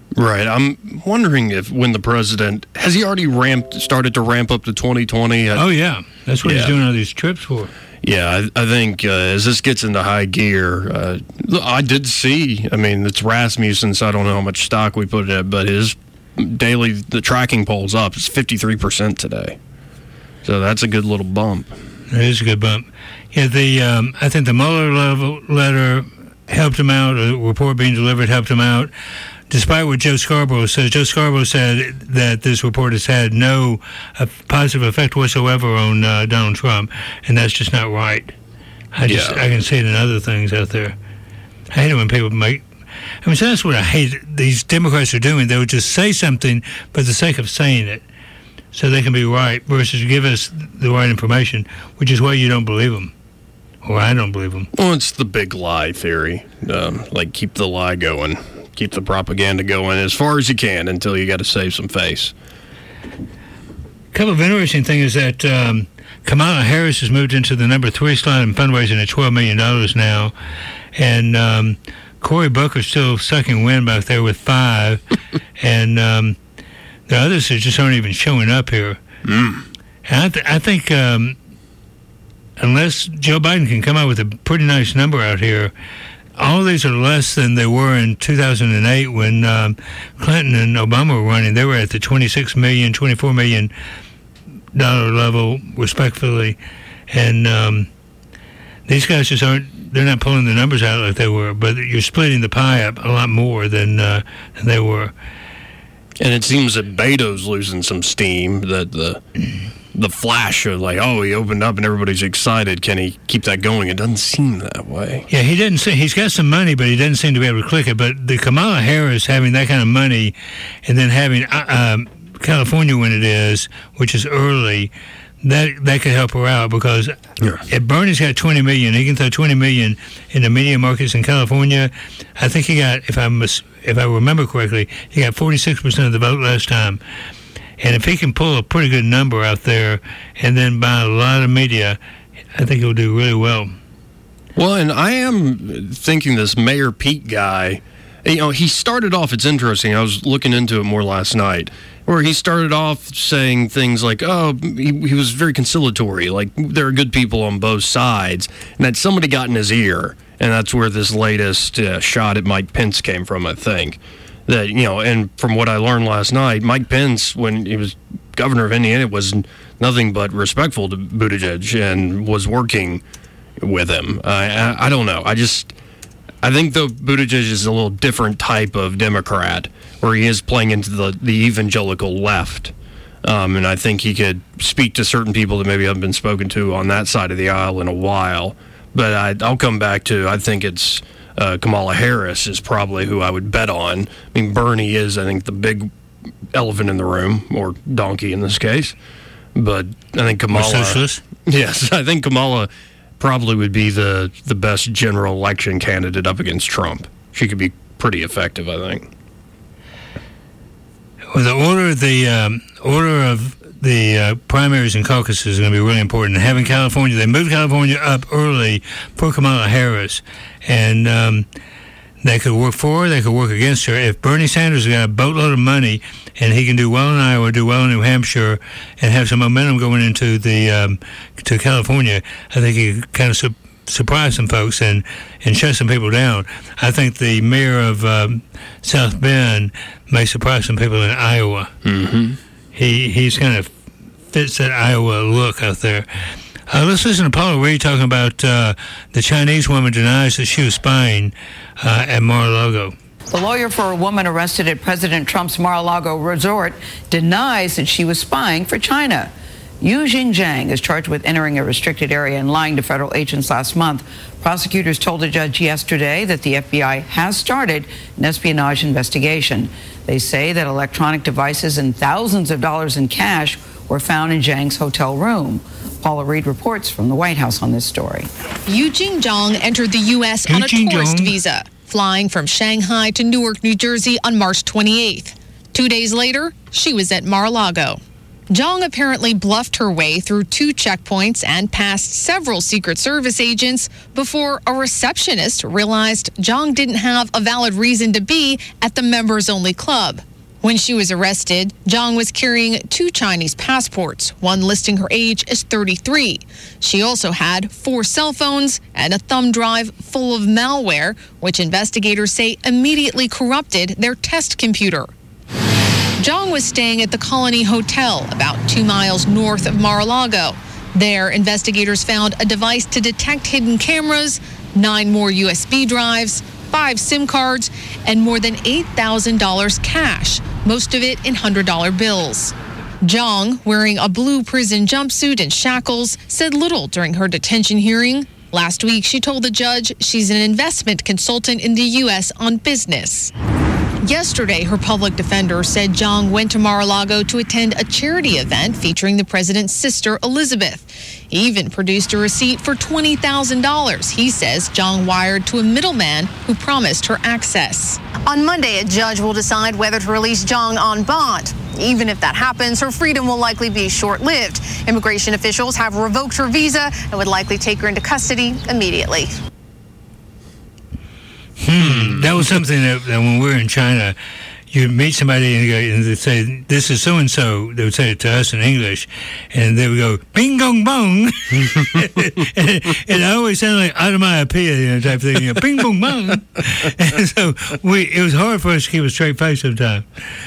Right. I'm wondering if when the president has he already ramped started to ramp up to twenty twenty. Oh yeah, that's what yeah. he's doing all these trips for. Yeah, I, I think uh, as this gets into high gear, uh, I did see. I mean, it's Rasmussen's. I don't know how much stock we put in it, but his daily the tracking polls up. It's fifty-three percent today, so that's a good little bump. It is a good bump. Yeah, the um, I think the Mueller level letter helped him out. A report being delivered helped him out. Despite what Joe Scarborough says, Joe Scarborough said that this report has had no uh, positive effect whatsoever on uh, Donald Trump, and that's just not right. I just Yeah. I can see it in other things out there. I hate it when people make. I mean, so that's what I hate. These Democrats are doing. They would just say something for the sake of saying it, so they can be right, versus give us the right information, which is why you don't believe them, or I don't believe them. Well, it's the big lie theory. Um, like keep the lie going. Keep the propaganda going as far as you can until you got to save some face. A couple of interesting things is that um, Kamala Harris has moved into the number three slot in fundraising at twelve million dollars now. And um, Cory Booker's still sucking wind back there with five. and um, the others that just aren't even showing up here. Mm. And I, th- I think um, unless Joe Biden can come out with a pretty nice number out here, all of these are less than they were in two thousand eight when um, Clinton and Obama were running. They were at the twenty-six million dollars, twenty-four million dollars level, respectfully. And um, these guys just aren't, they're not pulling the numbers out like they were, but you're splitting the pie up a lot more than, uh, than they were. And it seems that Beto's losing some steam, that the the flash of like, oh, he opened up and everybody's excited. Can he keep that going? It doesn't seem that way. Yeah, he didn't. See, he's got some money, but he doesn't seem to be able to click it. But the Kamala Harris having that kind of money, and then having uh, um, California when it is, which is early, that that could help her out because yeah. if Bernie's got twenty million, he can throw twenty million in the media markets in California. I think he got, if I mis- if I remember correctly, he got forty-six percent of the vote last time. And if he can pull a pretty good number out there and then buy a lot of media, I think he'll do really well. Well, and I am thinking this Mayor Pete guy, you know, he started off, it's interesting, I was looking into it more last night, where he started off saying things like, oh, he, he was very conciliatory, like there are good people on both sides, and that somebody got in his ear, and that's where this latest uh, shot at Mike Pence came from, I think. That, you know, and from what I learned last night, Mike Pence, when he was governor of Indiana, was nothing but respectful to Buttigieg and was working with him. Uh, I, I don't know. I just, I think though Buttigieg is a little different type of Democrat, where he is playing into the, the evangelical left. Um, and I think he could speak to certain people that maybe haven't been spoken to on that side of the aisle in a while. But I, I'll come back to, I think it's, Uh, Kamala Harris is probably who I would bet on. I mean, Bernie is, I think, the big elephant in the room, or donkey in this case. But I think Kamala... Socialist? Yes, I think Kamala probably would be the, the best general election candidate up against Trump. She could be pretty effective, I think. Well, the order, the um, order of the uh, primaries and caucuses is going to be really important. And having California, they moved California up early for Kamala Harris, and um, they could work for her, they could work against her. If Bernie Sanders has got a boatload of money and he can do well in Iowa, do well in New Hampshire, and have some momentum going into the um, to California, I think he could kind of su- surprise some folks and, and shut some people down. I think the mayor of um, South Bend may surprise some people in Iowa. Mm-hmm. He he's kind of fits that Iowa look out there. Uh, let's listen to Paula Reed talking about uh, the Chinese woman denies that she was spying uh, at Mar-a-Lago. The lawyer for a woman arrested at President Trump's Mar-a-Lago resort denies that she was spying for China. Yu Xingjiang is charged with entering a restricted area and lying to federal agents last month. Prosecutors told a judge yesterday that the F B I has started an espionage investigation. They say that electronic devices and thousands of dollars in cash were found in Zhang's hotel room. Paula Reed reports from the White House on this story. Yu Xingjiang entered the U S Yu on a Xingjiang. tourist visa, flying from Shanghai to Newark, New Jersey on March twenty-eighth. Two days later, she was at Mar-a-Lago. Zhang apparently bluffed her way through two checkpoints and past several Secret Service agents before a receptionist realized Zhang didn't have a valid reason to be at the members-only club. When she was arrested, Zhang was carrying two Chinese passports, one listing her age as thirty-three. She also had four cell phones and a thumb drive full of malware, which investigators say immediately corrupted their test computer. Zhang was staying at the Colony Hotel, about two miles north of Mar-a-Lago. There, investigators found a device to detect hidden cameras, nine more U S B drives, five SIM cards, and more than eight thousand dollars cash, most of it in one hundred dollar bills. Zhang, wearing a blue prison jumpsuit and shackles, said little during her detention hearing. Last week, she told the judge she's an investment consultant in the U S on business. Yesterday, her public defender said Zhang went to Mar-a-Lago to attend a charity event featuring the president's sister, Elizabeth. He even produced a receipt for twenty thousand dollars he says Zhang wired to a middleman who promised her access. On Monday, a judge will decide whether to release Zhang on bond. Even if that happens, her freedom will likely be short-lived. Immigration officials have revoked her visa and would likely take her into custody immediately. Hmm, that was something that, that when we were in China, you'd meet somebody and, go, and they'd say, this is so-and-so. They would say it to us in English. And they would go, bing gong bong. and, and it always sounded like onomatopoeia, you know, type of thing. You know, bing bong bong. And so we, it was hard for us to keep a straight face sometimes.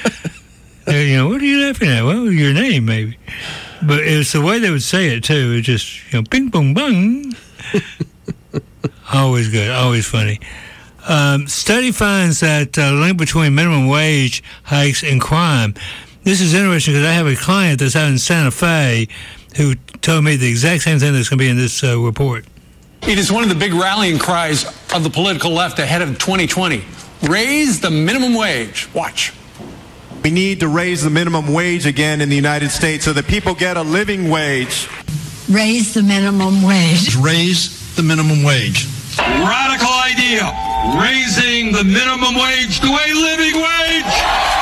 You know, what are you laughing at? Well, your name, maybe. But it was the way they would say it, too. It was just, you know, bing bong bong. Always good. Always funny. Um, study finds that uh, link between minimum wage hikes and crime. This is interesting because I have a client that's out in Santa Fe who told me the exact same thing that's going to be in this uh, report. It is one of the big rallying cries of the political left ahead of twenty twenty. Raise the minimum wage. Watch. We need to raise the minimum wage again in the United States so that people get a living wage. Raise the minimum wage. Raise the minimum wage. Radical idea, raising the minimum wage to a living wage.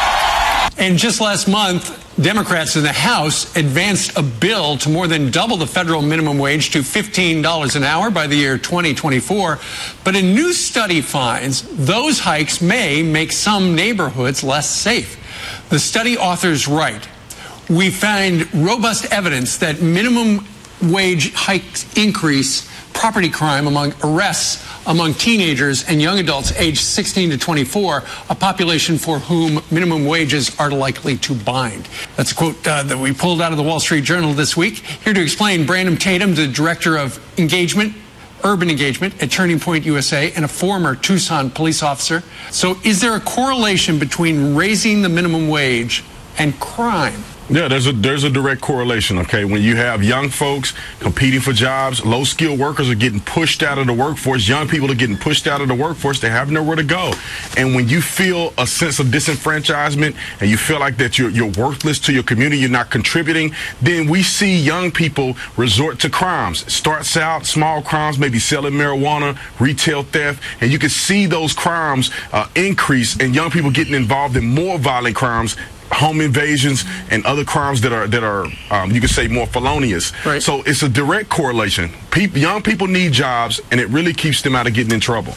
And just last month, Democrats in the House advanced a bill to more than double the federal minimum wage to fifteen dollars an hour by the year twenty twenty-four. But a new study finds those hikes may make some neighborhoods less safe. The study authors write, we find robust evidence that minimum wage hikes increase property crime among arrests among teenagers and young adults aged sixteen to twenty-four, a population for whom minimum wages are likely to bind. That's a quote uh, that we pulled out of the Wall Street Journal this week. Here to explain, Brandon Tatum, the director of engagement, urban engagement at Turning Point U S A and a former Tucson police officer. So is there a correlation between raising the minimum wage and crime? Yeah, there's a there's a direct correlation, okay? When you have young folks competing for jobs, low-skilled workers are getting pushed out of the workforce. Young people are getting pushed out of the workforce. They have nowhere to go. And when you feel a sense of disenfranchisement and you feel like that you're, you're worthless to your community, you're not contributing, then we see young people resort to crimes. It starts out small crimes, maybe selling marijuana, retail theft, and you can see those crimes uh, increase and young people getting involved in more violent crimes, home invasions and other crimes that are that are um, you could say more felonious. Right. So it's a direct correlation. People, young people need jobs, and it really keeps them out of getting in trouble.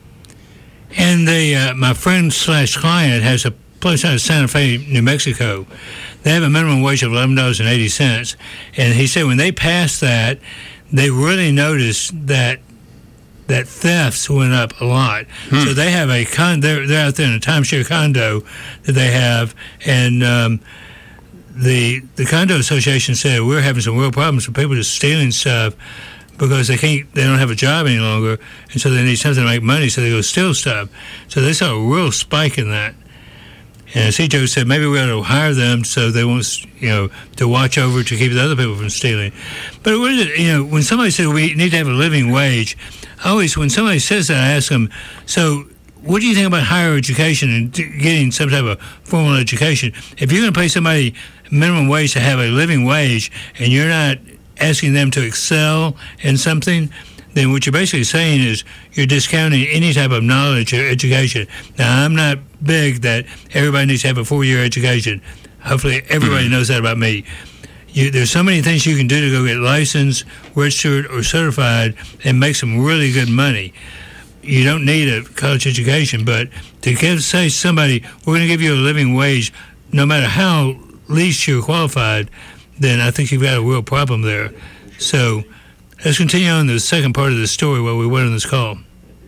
And the uh, my friend slash client has a place out of Santa Fe, New Mexico. They have a minimum wage of eleven dollars and eighty cents, and he said when they passed that, they really noticed that that thefts went up a lot. Hmm. So they have a con. They're, they're out there in a timeshare condo that they have, and um, the the condo association said we're having some real problems with people just stealing stuff because they can't. They don't have a job any longer, and so they need something to make money. So they go steal stuff. So they saw a real spike in that. And C J O said maybe we ought to hire them so they won't, you know, to watch over to keep the other people from stealing. But what is it, you know, when somebody says we need to have a living wage, I always, when somebody says that, I ask them, so what do you think about higher education and getting some type of formal education? If you're going to pay somebody minimum wage to have a living wage and you're not asking them to excel in something, then what you're basically saying is you're discounting any type of knowledge or education. Now, I'm not big that everybody needs to have a four-year education. Hopefully everybody knows that about me. You, there's so many things you can do to go get licensed, registered, or certified and make some really good money. You don't need a college education, but to give, say somebody, we're going to give you a living wage, no matter how least you're qualified, then I think you've got a real problem there. So let's continue on the second part of the story while we wait on this call.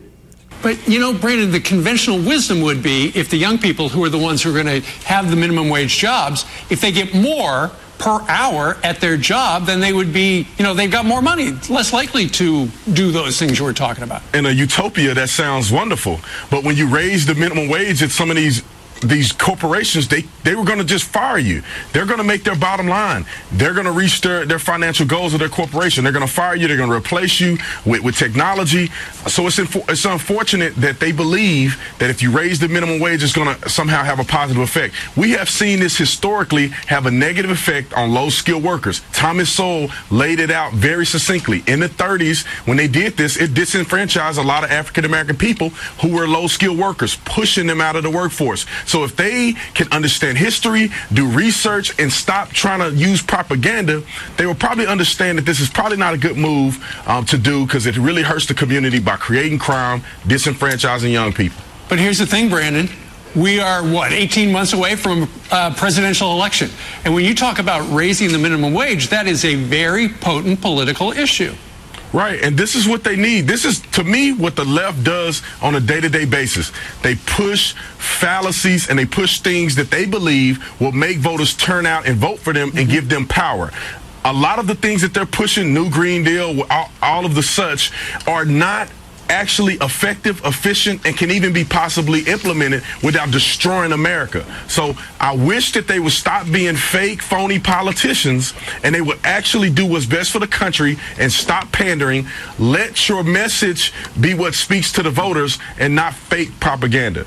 But, you know, Brandon, the conventional wisdom would be if the young people who are the ones who are going to have the minimum wage jobs, if they get more per hour at their job, then they would be, you know, they've got more money, less likely to do those things you were talking about. In a utopia, that sounds wonderful. But when you raise the minimum wage at some of these these corporations, they, they were going to just fire you. They're going to make their bottom line. They're going to reach their, their financial goals of their corporation. They're going to fire you. They're going to replace you with, with technology. So it's, infor- it's unfortunate that they believe that if you raise the minimum wage, it's going to somehow have a positive effect. We have seen this historically have a negative effect on low-skilled workers. Thomas Sowell laid it out very succinctly. In the thirties, when they did this, it disenfranchised a lot of African-American people who were low-skilled workers, pushing them out of the workforce. So if they can understand history, do research, and stop trying to use propaganda, they will probably understand that this is probably not a good move um, to do, because it really hurts the community by creating crime, disenfranchising young people. But here's the thing, Brandon. We are, what, eighteen months away from a presidential election. And when you talk about raising the minimum wage, that is a very potent political issue. Right, and this is what they need. This is, to me, what the left does on a day-to-day basis. They push fallacies and they push things that they believe will make voters turn out and vote for them and give them power. A lot of the things that they're pushing, New Green Deal, all, all of the such, are not actually effective, efficient, and can even be possibly implemented without destroying America. So I wish that they would stop being fake, phony politicians, and they would actually do what's best for the country and stop pandering. Let your message be what speaks to the voters and not fake propaganda.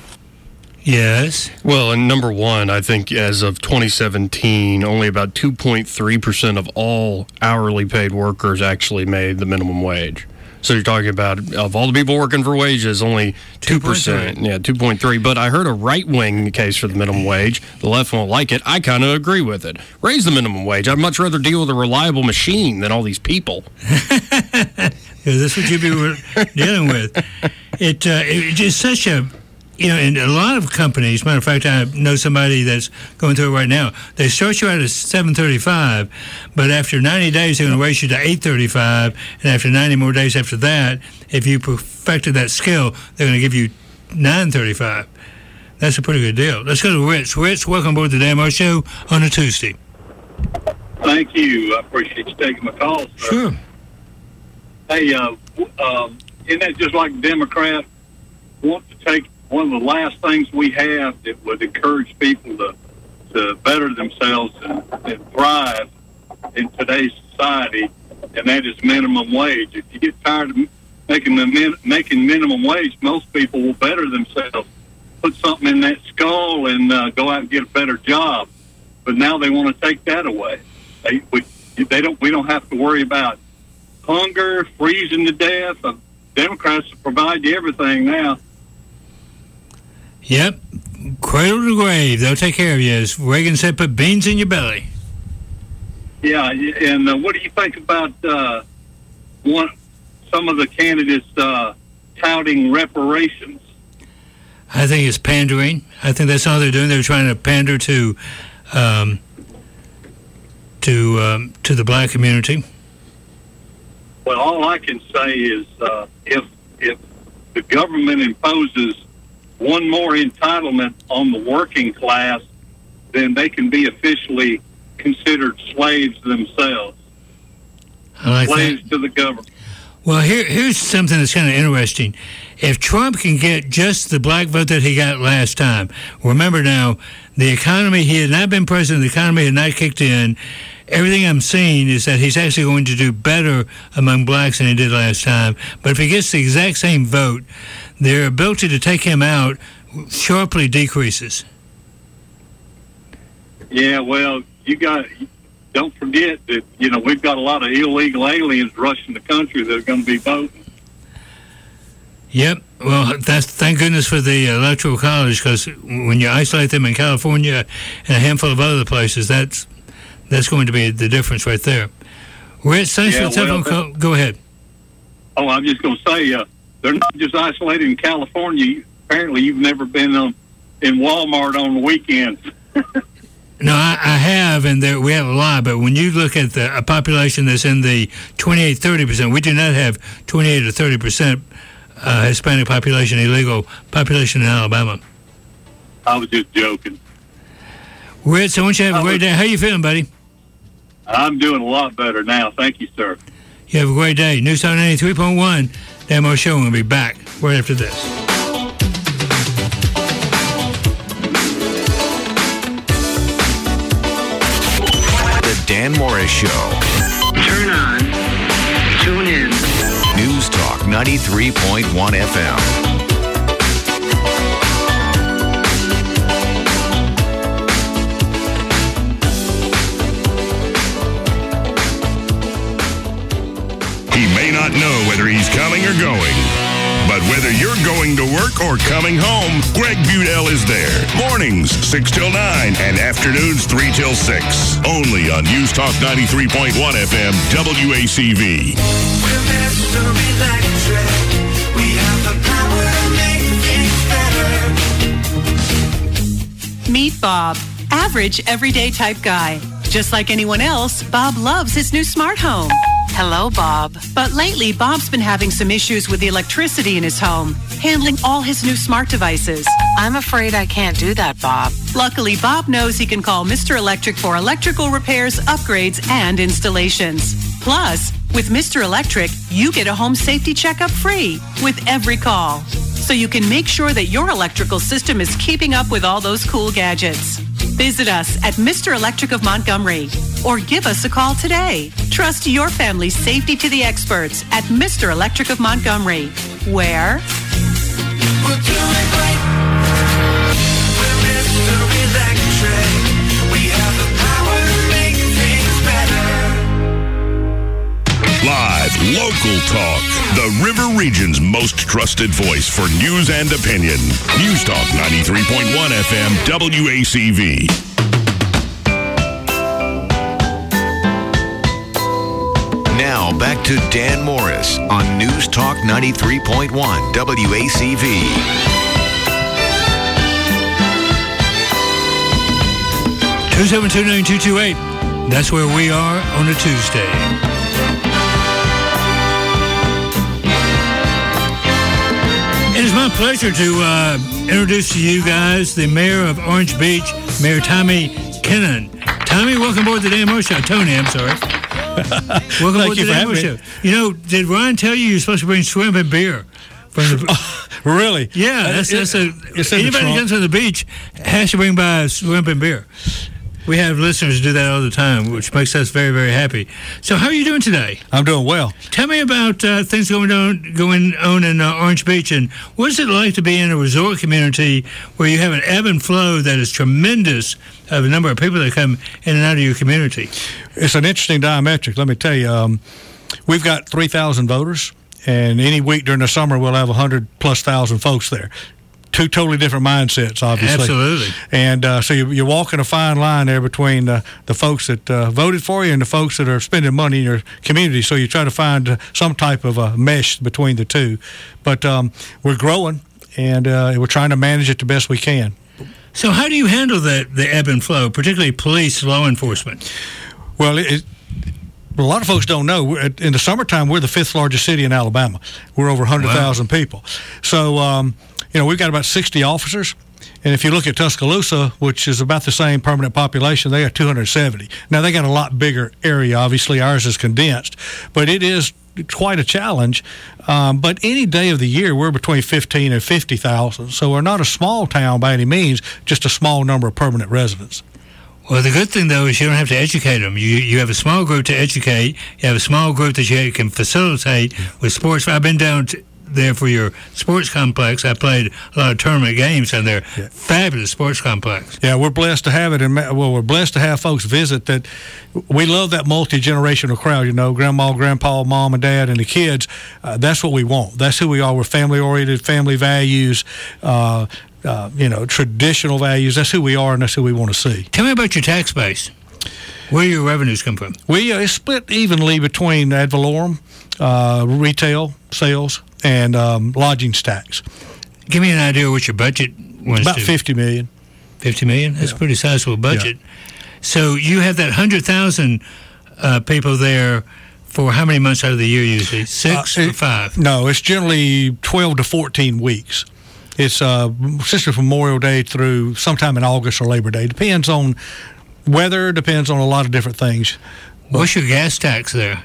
Yes. Well, and number one, I think as of twenty seventeen, only about two point three percent of all hourly paid workers actually made the minimum wage. So you're talking about, of all the people working for wages, only two percent. Yeah, two point three. But I heard a right-wing case for the minimum wage. The left won't like it. I kind of agree with it. Raise the minimum wage. I'd much rather deal with a reliable machine than all these people. Yeah, that's what you'd be dealing with. It, uh, it's just such a... You know, in a lot of companies, matter of fact, I know somebody that's going through it right now. They start you out at seven thirty-five, but after ninety days, they're going to raise you to eight thirty-five, and after ninety more days after that, if you perfected that skill, they're going to give you nine thirty-five. That's a pretty good deal. Let's go to Rich. Rich, welcome aboard the Dan Moore Show on a Tuesday. Thank you. I appreciate you taking my call, sir. Sure. Hey, uh, um, isn't that just like Democrats want to take one of the last things we have that would encourage people to, to better themselves and, and thrive in today's society, and that is minimum wage. If you get tired of making the min, making minimum wage, most people will better themselves, put something in that skull, and uh, go out and get a better job. But now they want to take that away. They we they don't we don't have to worry about hunger, freezing to death. Uh, Democrats provide you everything now. Yep, cradle to grave. They'll take care of you. As Reagan said, put beans in your belly. Yeah, and uh, what do you think about uh, one some of the candidates uh, touting reparations? I think it's pandering. I think that's all they're doing. They're trying to pander to um, to um, to the black community. Well, all I can say is uh, if if the government imposes one more entitlement on the working class, then they can be officially considered slaves themselves. I like slaves that. to the government. Well, here, here's something that's kind of interesting. If Trump can get just the black vote that he got last time, remember now, the economy, he had not been president, the economy had not kicked in. Everything I'm seeing is that he's actually going to do better among blacks than he did last time. But if he gets the exact same vote, their ability to take him out sharply decreases. Yeah, well, you got... Don't forget that, you know, we've got a lot of illegal aliens rushing the country that are going to be voting. Yep. Well, that's thank goodness for the electoral college, because when you isolate them in California and a handful of other places, that's that's going to be the difference right there. Rich, thanks Yeah, for the telephone well, call. Go ahead. Oh, I'm just going to say, uh, they're not just isolated in California. Apparently, you've never been um, in Walmart on the weekends. No, I, I have, and there, we have a lot, but when you look at the, a population that's in the twenty-eight, thirty percent, we do not have twenty-eight or thirty percent uh, Hispanic population, illegal population in Alabama. I was just joking. Rich, I want you to have a great day. How you feeling, buddy? I'm doing a lot better now. Thank you, sir. You have a great day. News Talk ninety-three point one, Dan Morris Show. We'll be back right after this. The Dan Morris Show. Turn on. Tune in. News Talk ninety-three point one F M. He may not know whether he's coming or going, but whether you're going to work or coming home, Greg Budell is there. Mornings, six till nine, and afternoons, three till six. Only on News Talk ninety-three point one F M, W A C V. We're Mister Electric. We have the power to make things better. Meet Bob, average, everyday type guy. Just like anyone else, Bob loves his new smart home. Hello, Bob. But lately, Bob's been having some issues with the electricity in his home, handling all his new smart devices. I'm afraid I can't do that, Bob. Luckily, Bob knows he can call Mister Electric for electrical repairs, upgrades, and installations. Plus, with Mister Electric, you get a home safety checkup free with every call, so you can make sure that your electrical system is keeping up with all those cool gadgets. Visit us at Mister Electric of Montgomery or give us a call today. Trust your family's safety to the experts at Mister Electric of Montgomery, where We're doing great. We're Mister Electric. We have the power to make things better. Live, local talk. The River Region's most trusted voice for news and opinion. News Talk ninety-three point one F M, W A C V. Now back to Dan Morris on News Talk ninety-three point one W A C V. two seven two, nine two two eight. That's where we are on a Tuesday. It is my pleasure to uh, introduce to you guys the mayor of Orange Beach, Mayor Tommy Kennon. Tommy, welcome aboard the Dan Morris Show. Tony, I'm sorry. Welcome aboard the Dan Morris Show. You know, did Ryan tell you you're supposed to bring shrimp and beer? From the, really? Yeah, that's, It- that's a, it's in the anybody who trunk. comes to the beach has to bring by shrimp and beer. We have listeners do that all the time, which makes us very, very happy. So how are you doing today? I'm doing well. Tell me about uh, things going on going on in uh, Orange Beach, and what is it like to be in a resort community where you have an ebb and flow that is tremendous of the number of people that come in and out of your community? It's an interesting diametric, let me tell you. Um, we've got three thousand voters, and any week during the summer we'll have one hundred plus thousand folks there. Two totally different mindsets, obviously. Absolutely. And uh, so you, you're walking a fine line there between uh, the folks that uh, voted for you and the folks that are spending money in your community. So you try to find uh, some type of a mesh between the two. But um, we're growing, and uh, we're trying to manage it the best we can. So how do you handle the, the ebb and flow, particularly police, law enforcement? Well, it, it, a lot of folks don't know. We're, in the summertime, we're the fifth largest city in Alabama. We're over one hundred thousand wow. people. So, um, you know, we've got about sixty officers. And if you look at Tuscaloosa, which is about the same permanent population, they got two hundred seventy. Now, they got a lot bigger area. Obviously, ours is condensed. But it is quite a challenge. Um, but any day of the year, we're between fifteen and fifty thousand. So we're not a small town by any means, just a small number of permanent residents. Well, the good thing, though, is you don't have to educate them. You you have a small group to educate. You have a small group that you can facilitate with sports. I've been down to there for your sports complex. I played a lot of tournament games down there. Yeah. Fabulous sports complex. Yeah, we're blessed to have it, and well, we're blessed to have folks visit. That we love that multi-generational crowd. You know, grandma, grandpa, mom, and dad, and the kids. Uh, that's what we want. That's who we are. We're family-oriented, family values. Uh, uh, you know, traditional values. That's who we are, and that's who we want to see. Tell me about your tax base. Where do your revenues come from? We uh, it's split evenly between ad valorem, uh, retail sales, and um, lodgings tax. Give me an idea of what your budget was. About to. fifty million. Fifty million. That's yeah. a pretty sizable budget. Yeah. So you have that hundred thousand uh, people there for how many months out of the year usually? Six uh, it, or five? No, it's generally twelve to fourteen weeks. It's uh, essentially from Memorial Day through sometime in August or Labor Day. Depends on weather, depends on a lot of different things. What's your gas tax there?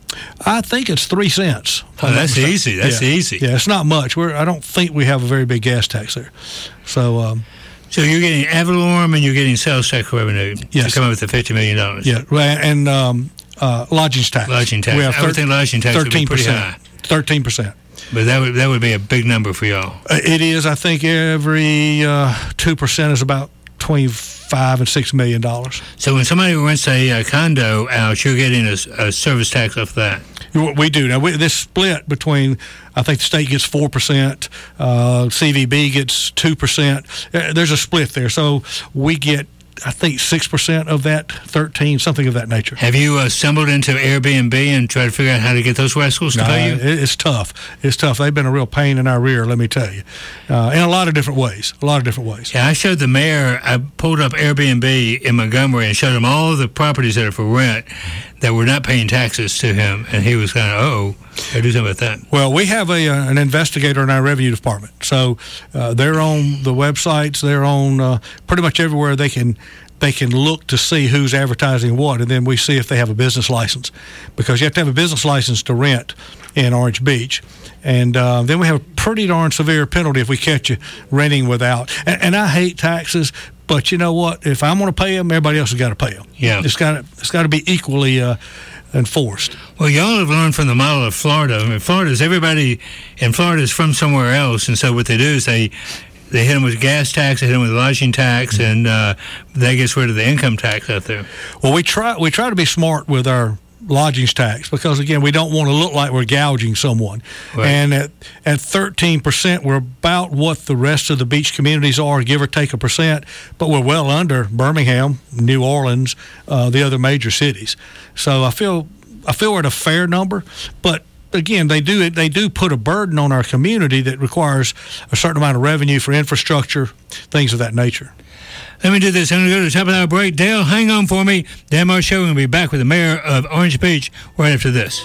I think it's three cents. Oh, that's easy. That's yeah. easy. Yeah, it's not much. We're I don't think we have a very big gas tax there. So, um, so you're getting ad valorem and you're getting sales tax revenue yes. to come up with the fifty million dollars. Yeah, and um, uh, lodgings tax. Lodging tax. We have I would think lodging tax would be pretty high. Thirteen percent. But that would that would be a big number for y'all. Uh, it is. I think every uh, two percent is about twenty-five and six million dollars. So when somebody rents a, a condo out, you're getting a, a service tax off that. We do now. We, this split between, I think the state gets four percent, uh, C V B gets two percent. Uh, there's a split there, so we get, I think, six percent of that thirteen, something of that nature. Have you uh, stumbled into Airbnb and tried to figure out how to get those rascals to no, pay you? It's tough. It's tough. They've been a real pain in our rear, let me tell you, uh, in a lot of different ways. A lot of different ways. Yeah, I showed the mayor, I pulled up Airbnb in Montgomery and showed him all the properties that are for rent that were not paying taxes to him, and he was kind of, oh, I do something about that. Well, we have a uh, an investigator in our revenue department, so uh, they're on the websites, they're on uh, pretty much everywhere they can they can look to see who's advertising what, and then we see if they have a business license, because you have to have a business license to rent in Orange Beach. And uh, then we have a pretty darn severe penalty if we catch you renting without. And, and I hate taxes, but you know what? If I'm going to pay them, everybody else has got to pay them. Yeah, it's got to it's got to be equally uh, enforced. Well, y'all have learned from the model of Florida. I mean, Florida's everybody in Florida is from somewhere else, and so what they do is they. They hit them with gas tax, they hit them with lodging tax, and uh, that gets rid of the income tax out there. Well, we try we try to be smart with our lodgings tax because, again, we don't want to look like we're gouging someone. Right. And at, at thirteen percent, we're about what the rest of the beach communities are, give or take a percent, but we're well under Birmingham, New Orleans, uh, the other major cities. So I feel I feel we're at a fair number, but again, they do they do put a burden on our community that requires a certain amount of revenue for infrastructure, things of that nature. Let me do this. I'm going to go to the top of our break. Dale, hang on for me. Dan Morris Show. We're going to be back with the mayor of Orange Beach right after this.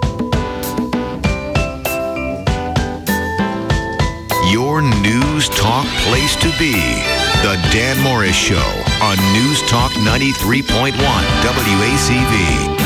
Your News Talk place to be. The Dan Morris Show on News Talk ninety-three point one W A C V.